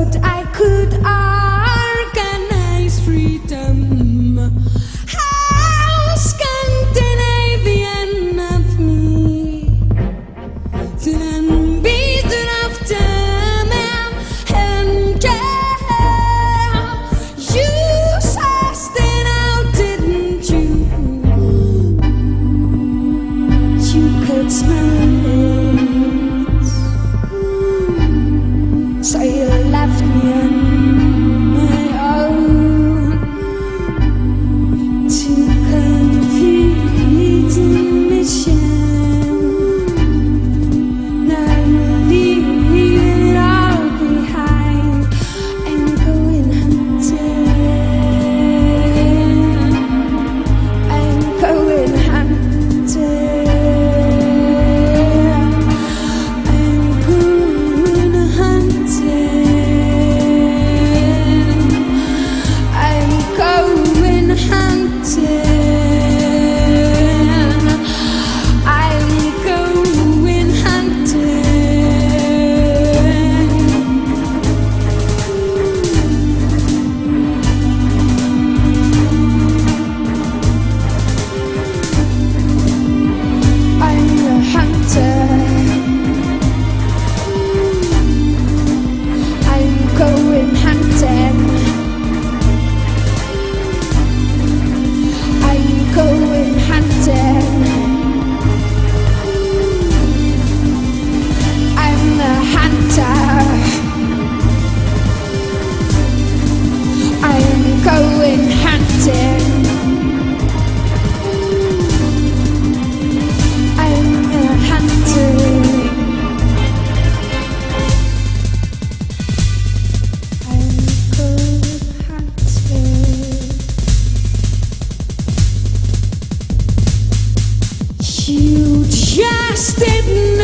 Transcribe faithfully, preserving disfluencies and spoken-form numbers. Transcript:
thought I could organize freedom. How Scandinavian of me to then be the afterman and yeah, you sussed it out, didn't you? You could smell it, so you left me on my own to complete the mission. Now I'm leaving it all behind. I'm going hunting. I'm going hunting. I'm going hunting. I'm going hunting. I'm going hunting. I'm a hunter. I'm going hunting. I'm going hunting. I'm a hunter. I'm going hunting. I'm a hunter. I'm going hunting. You just didn't